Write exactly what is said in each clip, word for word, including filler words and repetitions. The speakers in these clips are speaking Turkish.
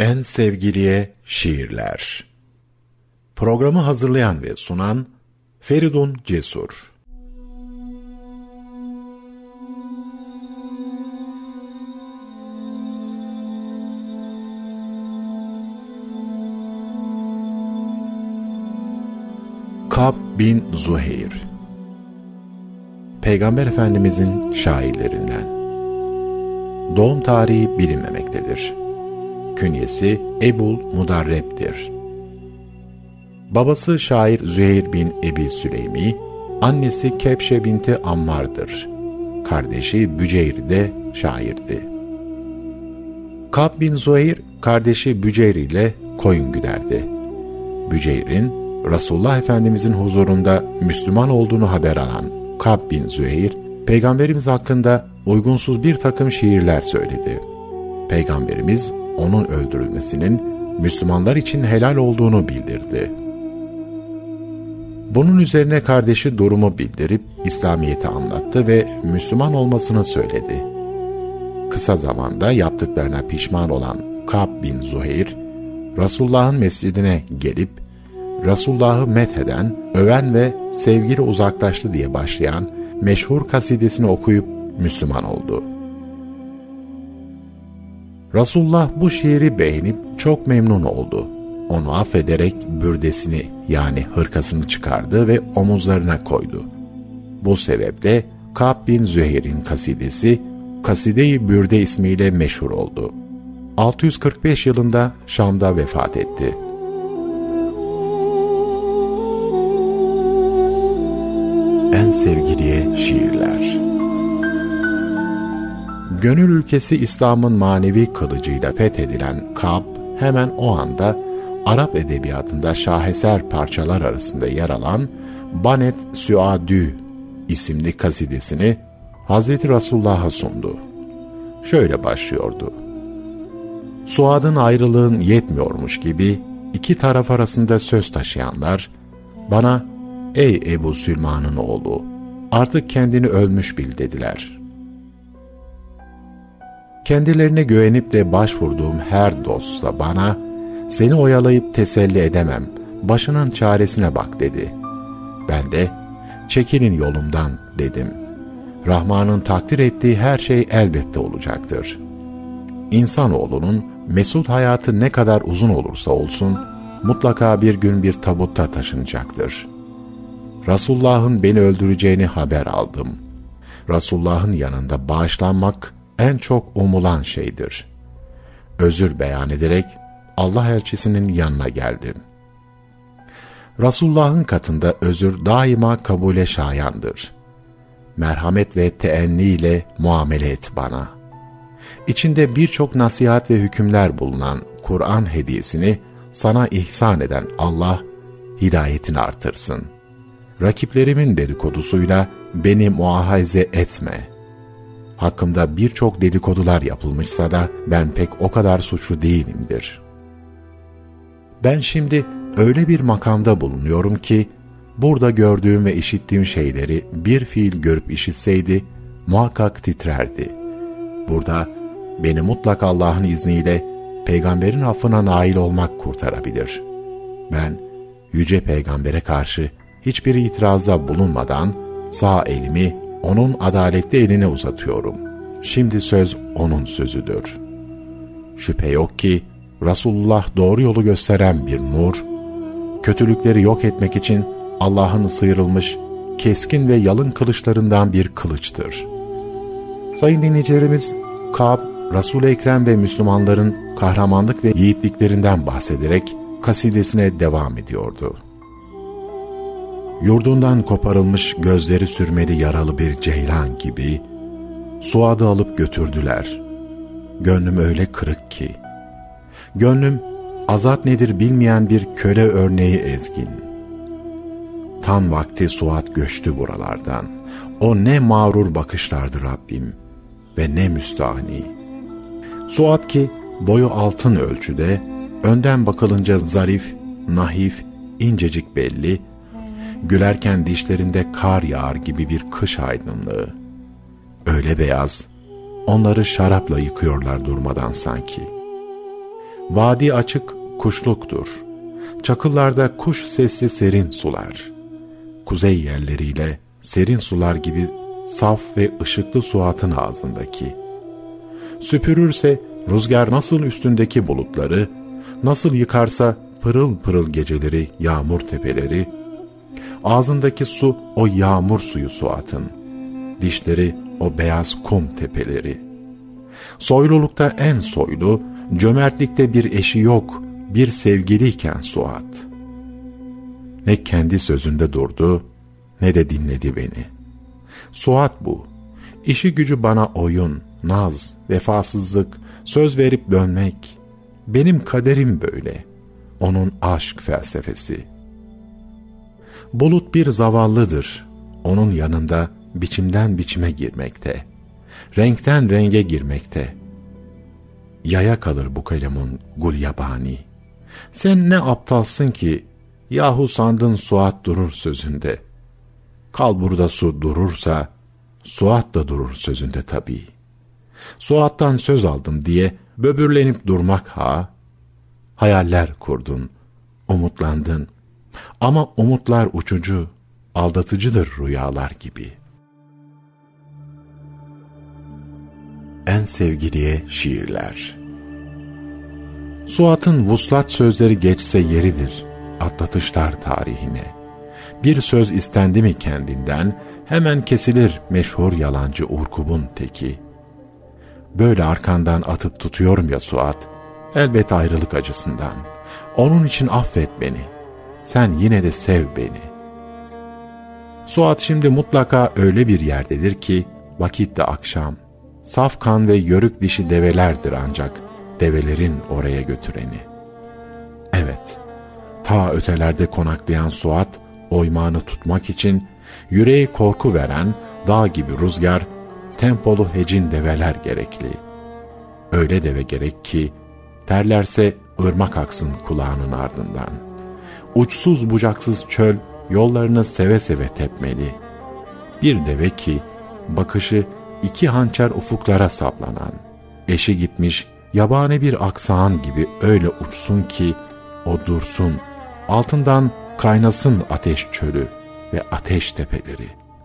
En sevgiliye şiirler. Programı hazırlayan ve sunan Feridun Cesur. Ka'b bin Zuheyr, Peygamber Efendimizin şairlerinden. Doğum tarihi bilinmemektedir. Künyesi Ebul Mudarreb'dir. Babası şair Züheyr bin Ebi Süleymi, annesi Kebşe binti Ammar'dır. Kardeşi Büceyr de şairdi. Ka'b bin Zuheyr, kardeşi Büceyr ile koyun güderdi. Büceyr'in, Resulullah Efendimizin huzurunda Müslüman olduğunu haber alan Ka'b bin Zuheyr, Peygamberimiz hakkında uygunsuz bir takım şiirler söyledi. Peygamberimiz, onun öldürülmesinin Müslümanlar için helal olduğunu bildirdi. Bunun üzerine kardeşi durumu bildirip İslamiyet'i anlattı ve Müslüman olmasını söyledi. Kısa zamanda yaptıklarına pişman olan Ka'b bin Zuheyr, Resulullah'ın mescidine gelip Resulullah'ı metheden, öven ve sevgili uzaklaştı diye başlayan meşhur kasidesini okuyup Müslüman oldu. Resulullah bu şiiri beğenip çok memnun oldu. Onu affederek bürdesini yani hırkasını çıkardı ve omuzlarına koydu. Bu sebeple Ka'b bin Zuheyr'in kasidesi Kaside-i Bürde ismiyle meşhur oldu. altı yüz kırk beş yılında Şam'da vefat etti. En sevgiliye şiirler. Gönül ülkesi İslam'ın manevi kılıcıyla fethedilen Ka'b, hemen o anda Arap edebiyatında şaheser parçalar arasında yer alan Banet Süadü isimli kasidesini Hazreti Resulullah'a sundu. Şöyle başlıyordu: Suad'ın ayrılığın yetmiyormuş gibi iki taraf arasında söz taşıyanlar, bana "Ey Ebu Sülman'ın oğlu, artık kendini ölmüş bil" dediler. Kendilerine güvenip de başvurduğum her dostsa bana, "Seni oyalayıp teselli edemem, başının çaresine bak" dedi. Ben de, "Çekilin yolumdan" dedim. Rahman'ın takdir ettiği her şey elbette olacaktır. İnsanoğlunun mesut hayatı ne kadar uzun olursa olsun, mutlaka bir gün bir tabutta taşınacaktır. Resulullah'ın beni öldüreceğini haber aldım. Resulullah'ın yanında bağışlanmak en çok umulan şeydir. Özür beyan ederek Allah elçisinin yanına geldim. Resulullah'ın katında özür daima kabule şayandır. Merhamet ve teenni ile muamele et bana. İçinde birçok nasihat ve hükümler bulunan Kur'an hediyesini sana ihsan eden Allah, hidayetini artırsın. Rakiplerimin dedikodusuyla beni muahaze etme. Hakkımda birçok dedikodular yapılmışsa da ben pek o kadar suçlu değilimdir. Ben şimdi öyle bir makamda bulunuyorum ki, burada gördüğüm ve işittiğim şeyleri bir fiil görüp işitseydi, muhakkak titrerdi. Burada beni mutlak Allah'ın izniyle peygamberin affına nail olmak kurtarabilir. Ben, yüce peygambere karşı hiçbir itirazda bulunmadan sağ elimi onun adaletli eline uzatıyorum. Şimdi söz onun sözüdür. Şüphe yok ki Resulullah doğru yolu gösteren bir nur, kötülükleri yok etmek için Allah'ın sıyrılmış keskin ve yalın kılıçlarından bir kılıçtır. Sayın dinleyicilerimiz, Ka'b, Resul-i Ekrem ve Müslümanların kahramanlık ve yiğitliklerinden bahsederek kasidesine devam ediyordu. Yurdundan koparılmış gözleri sürmeli yaralı bir ceylan gibi Suad'ı alıp götürdüler. Gönlüm öyle kırık ki, gönlüm azat nedir bilmeyen bir köle örneği ezgin. Tam vakti Suad göçtü buralardan. O ne mağrur bakışlardı Rabbim ve ne müstahni. Suad ki boyu altın ölçüde, önden bakılınca zarif, nahif, incecik belli, gülerken dişlerinde kar yağar gibi bir kış aydınlığı. Öyle beyaz, onları şarapla yıkıyorlar durmadan sanki. Vadi açık, kuşluktur. Çakıllarda kuş sesli serin sular. Kuzey yerleriyle serin sular gibi saf ve ışıklı Suat'ın ağzındaki. Süpürürse rüzgar nasıl üstündeki bulutları, nasıl yıkarsa pırıl pırıl geceleri, yağmur tepeleri, ağzındaki su o yağmur suyu Suat'ın, dişleri o beyaz kum tepeleri. Soylulukta en soylu, cömertlikte bir eşi yok, bir sevgiliyken Suat. Ne kendi sözünde durdu, ne de dinledi beni. Suat bu, işi gücü bana oyun, naz, vefasızlık, söz verip dönmek. Benim kaderim böyle, onun aşk felsefesi. Bulut bir zavallıdır, onun yanında biçimden biçime girmekte, renkten renge girmekte. Yaya kalır bu kalemun gul yabani. Sen ne aptalsın ki, yahu sandın Suat durur sözünde. Kal burada su durursa, Suat da durur sözünde tabii. Suat'tan söz aldım diye böbürlenip durmak ha. Hayaller kurdun, umutlandın. Ama umutlar uçucu, aldatıcıdır rüyalar gibi. En sevgiliye şiirler. Suat'ın vuslat sözleri geçse yeridir, atlatışlar tarihine. Bir söz istendi mi kendinden, hemen kesilir meşhur yalancı Urkub'un teki. Böyle arkandan atıp tutuyorum ya Suat, elbet ayrılık acısından. Onun için affet beni, sen yine de sev beni. Suat şimdi mutlaka öyle bir yerdedir ki, vakit de akşam. Saf kan ve yörük dişi develerdir ancak, develerin oraya götüreni. Evet, ta ötelerde konaklayan Suat, oymağını tutmak için, yüreği korku veren, dağ gibi rüzgar, tempolu hecin develer gerekli. Öyle deve gerek ki, terlerse ırmak aksın kulağının ardından. Uçsuz bucaksız çöl, yollarını seve seve tepmeli. Bir deve ki, bakışı iki hançer ufuklara saplanan, eşi gitmiş yabani bir aksağın gibi öyle uçsun ki, o dursun, altından kaynasın ateş çölü ve ateş tepeleri.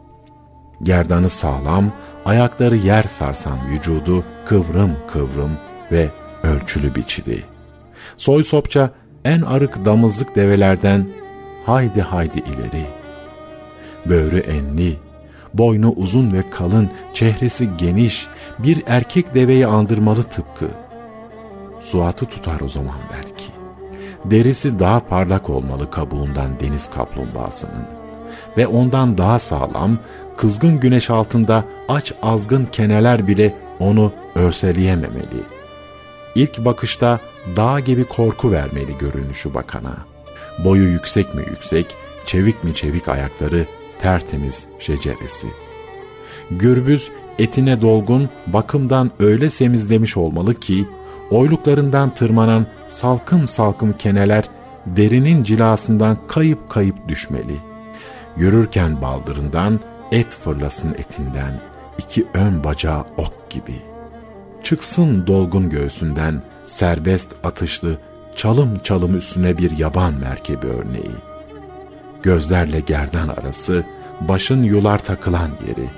Gerdanı sağlam, ayakları yer sarsan vücudu kıvrım kıvrım ve ölçülü biçili. Soy sopça en arık damızlık develerden haydi haydi ileri. Böğrü enli, boynu uzun ve kalın, çehresi geniş, bir erkek deveyi andırmalı tıpkı. Suat'ı tutar o zaman belki. Derisi daha parlak olmalı kabuğundan deniz kaplumbağasının. Ve ondan daha sağlam, kızgın güneş altında aç azgın keneler bile onu örseleyememeli. İlk bakışta dağ gibi korku vermeli görünüşü bakana. Boyu yüksek mi yüksek, çevik mi çevik ayakları, tertemiz şeceresi. Gürbüz etine dolgun, bakımdan öyle semizlemiş olmalı ki, oyluklarından tırmanan salkım salkım keneler derinin cilasından kayıp kayıp düşmeli. Yürürken baldırından et fırlasın etinden, iki ön bacağı ok gibi. Çıksın dolgun göğsünden serbest atışlı, çalım çalım üstüne bir yaban merkebi örneği. Gözlerle gerdan arası, başın yular takılan yeri.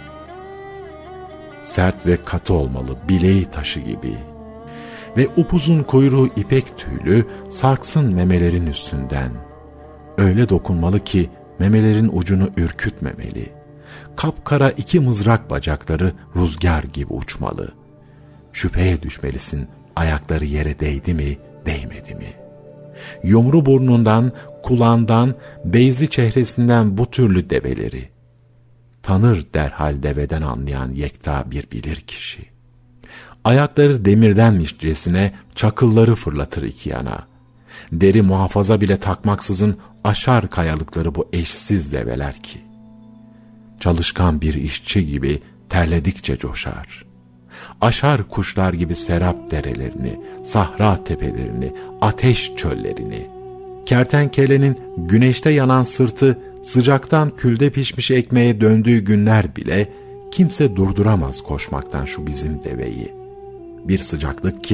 Sert ve katı olmalı, bileği taşı gibi. Ve upuzun kuyruğu ipek tüylü, sarksın memelerin üstünden. Öyle dokunmalı ki, memelerin ucunu ürkütmemeli. Kapkara iki mızrak bacakları rüzgar gibi uçmalı. Şüpheye düşmelisin, ayakları yere değdi mi, değmedi mi? Yumru burnundan, kulağından, beyzi çehresinden bu türlü develeri. Tanır derhal deveden anlayan yekta bir bilir kişi. Ayakları demirdenmişcesine çakılları fırlatır iki yana. Deri muhafaza bile takmaksızın aşar kayalıkları bu eşsiz develer ki. Çalışkan bir işçi gibi terledikçe coşar. Aşar kuşlar gibi serap derelerini, sahra tepelerini, ateş çöllerini. Kertenkelenin güneşte yanan sırtı sıcaktan külde pişmiş ekmeğe döndüğü günler bile kimse durduramaz koşmaktan şu bizim deveyi. Bir sıcaklık ki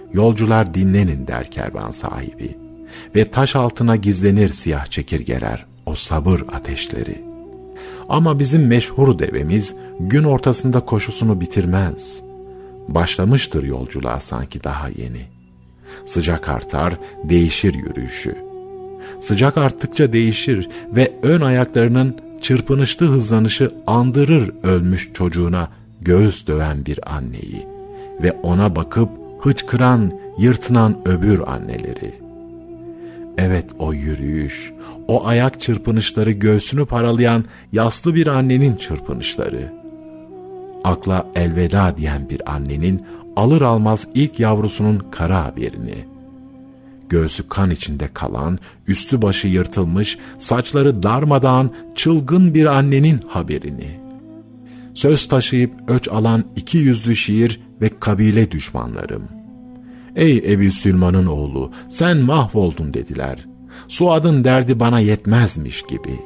Yolcular dinlenin der kervan sahibi. Ve taş altına gizlenir siyah çekirgeler, o sabır ateşleri. Ama bizim meşhur devemiz gün ortasında koşusunu bitirmez. Başlamıştır yolculuğa sanki daha yeni. Sıcak artar, değişir yürüyüşü. Sıcak arttıkça değişir ve ön ayaklarının çırpınışlı hızlanışı andırır ölmüş çocuğuna göğüs döven bir anneyi ve ona bakıp hıçkıran, yırtınan öbür anneleri. Evet, o yürüyüş, o ayak çırpınışları göğsünü paralayan yaslı bir annenin çırpınışları. Akla elveda diyen bir annenin alır almaz ilk yavrusunun kara haberini. Göğsü kan içinde kalan, üstü başı yırtılmış, saçları darmadağın çılgın bir annenin haberini. Söz taşıyıp öç alan iki yüzlü şiir ve kabile düşmanlarım. Ey Ebu Sülman'ın oğlu, sen mahvoldun dediler. Suad'ın derdi bana yetmezmiş gibi.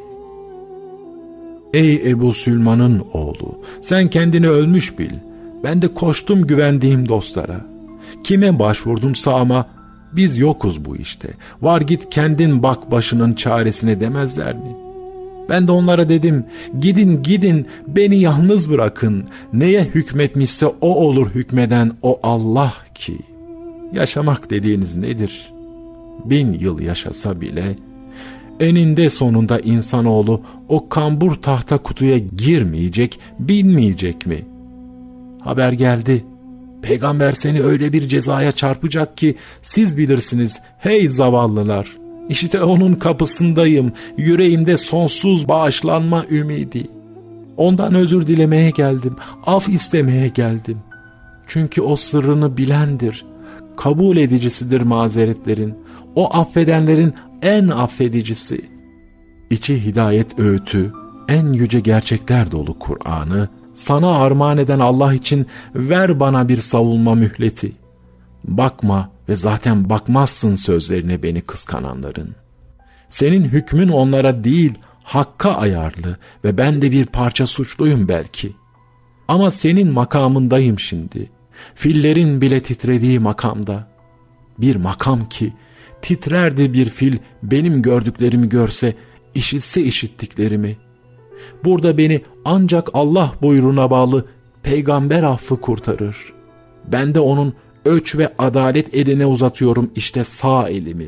Ey Ebu Sülman'ın oğlu, sen kendini ölmüş bil. Ben de koştum güvendiğim dostlara. Kime başvurdumsa ama biz yokuz bu işte. Var git kendin bak başının çaresine demezler mi? Ben de onlara dedim, gidin gidin beni yalnız bırakın. Neye hükmetmişse o olur hükmeden o Allah ki. Yaşamak dediğiniz nedir? Bin yıl yaşasa bile eninde sonunda insanoğlu o kambur tahta kutuya girmeyecek, binmeyecek mi? Haber geldi. Peygamber seni öyle bir cezaya çarpacak ki siz bilirsiniz hey zavallılar. İşte onun kapısındayım, yüreğimde sonsuz bağışlanma ümidi. Ondan özür dilemeye geldim, af istemeye geldim. Çünkü o sırrını bilendir, kabul edicisidir mazeretlerin, o affedenlerin en affedicisi. İçi hidayet öğütü, en yüce gerçekler dolu Kur'an'ı, sana armağan eden Allah için ver bana bir savunma mühleti. Bakma ve zaten bakmazsın sözlerine beni kıskananların. Senin hükmün onlara değil, Hakk'a ayarlı ve ben de bir parça suçluyum belki. Ama senin makamındayım şimdi. Fillerin bile titrediği makamda. Bir makam ki titrerdi bir fil benim gördüklerimi görse, işitse işittiklerimi. Burada beni ancak Allah buyruğuna bağlı peygamber affı kurtarır. Ben de onun öç ve adalet eline uzatıyorum işte sağ elimi.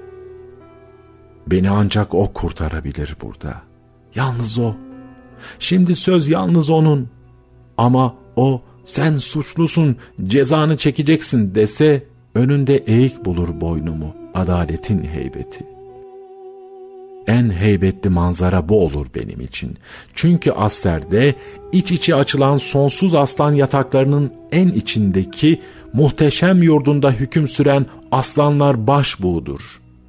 Beni ancak o kurtarabilir burada. Yalnız o. Şimdi söz yalnız onun. Ama o sen suçlusun, cezanı çekeceksin dese önünde eğik bulur boynumu adaletin heybeti. En heybetli manzara bu olur benim için. Çünkü aslerde iç içe açılan sonsuz aslan yataklarının en içindeki muhteşem yurdunda hüküm süren aslanlar başbuğudur.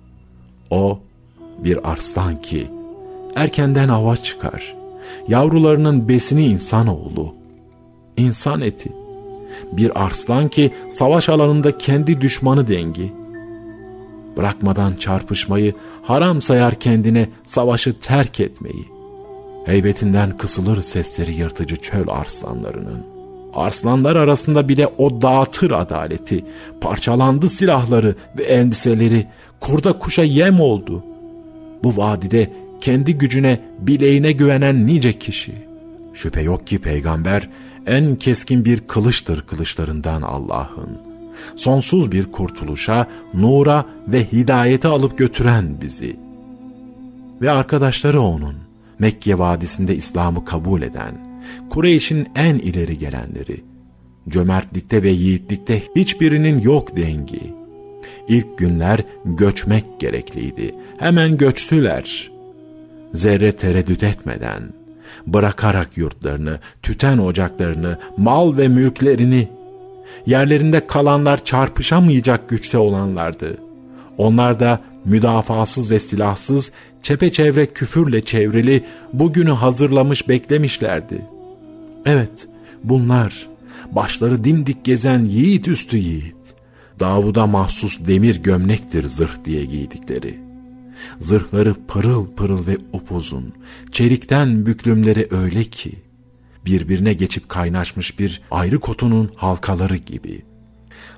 O bir arslan ki erkenden ava çıkar. Yavrularının besini insanoğlu. İnsan eti. Bir arslan ki savaş alanında kendi düşmanı dengi. Bırakmadan çarpışmayı, haram sayar kendine savaşı terk etmeyi. Heybetinden kısılır sesleri yırtıcı çöl arslanlarının. Arslanlar arasında bile o dağıtır adaleti. Parçalandı silahları ve elbiseleri, kurda kuşa yem oldu. Bu vadide kendi gücüne, bileğine güvenen nice kişi. Şüphe yok ki peygamber en keskin bir kılıçtır kılıçlarından Allah'ın. Sonsuz bir kurtuluşa, nura ve hidayete alıp götüren bizi. Ve arkadaşları onun, Mekke vadisinde İslam'ı kabul eden, Kureyş'in en ileri gelenleri, cömertlikte ve yiğitlikte hiçbirinin yok dengi. İlk günler göçmek gerekliydi, hemen göçtüler. Zerre tereddüt etmeden, bırakarak yurtlarını, tüten ocaklarını, mal ve mülklerini, yerlerinde kalanlar çarpışamayacak güçte olanlardı. Onlar da müdafasız ve silahsız, çepeçevre küfürle çevrili bugünü hazırlamış beklemişlerdi. Evet, bunlar başları dimdik gezen yiğit üstü yiğit. Davud'a mahsus demir gömlektir zırh diye giydikleri. Zırhları pırıl pırıl ve upuzun, çelikten büklümleri öyle ki, birbirine geçip kaynaşmış bir ayrı kotunun halkaları gibi.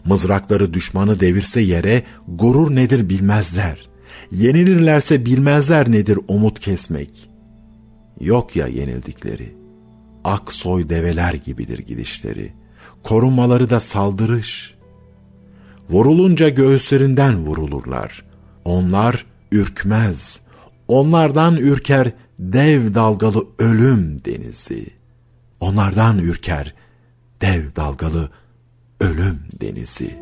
Mızrakları düşmanı devirse yere, gurur nedir bilmezler. Yenilirlerse bilmezler nedir umut kesmek. Yok ya yenildikleri, ak soy develer gibidir gidişleri, korunmaları da saldırış. Vurulunca göğüslerinden vurulurlar. Onlar ürkmez, onlardan ürker dev dalgalı ölüm denizi. Onlardan ürker dev dalgalı ölüm denizi.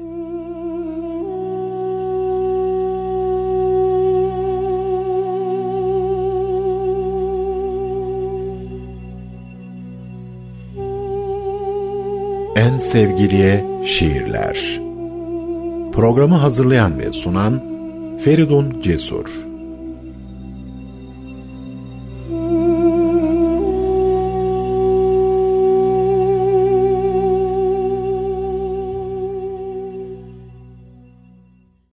En sevgiliye şiirler. Programı hazırlayan ve sunan Feridun Cesur.